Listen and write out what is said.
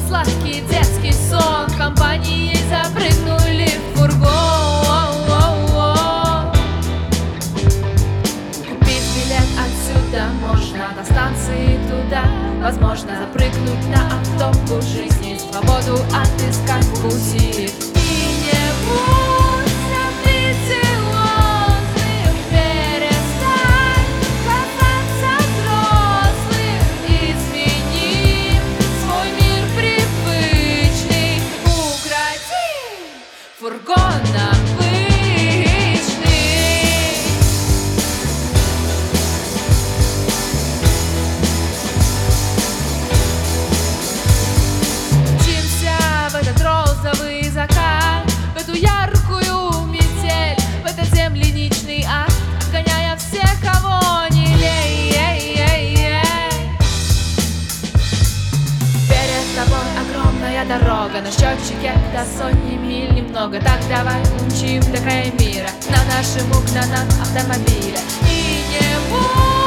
сладкий детский сон, компанией запрыгнули в фургон. Купить билет отсюда можно, до станции туда. Возможно запрыгнуть на автобус жизни, свободу отыскать в пути. И не будь амбициозным, перестань казаться взрослым. Измени свой мир привычный, укради фургон обычный. Мчимся в этот розовый закат, в эту яркую метель, в этот земляничный ад, гоняя всех, кого не лей. Перед тобой огромная дорога, на счетчике до сотни миль немного. Так давай умчим до края мира на нашем угнанном автомобиле. И не будь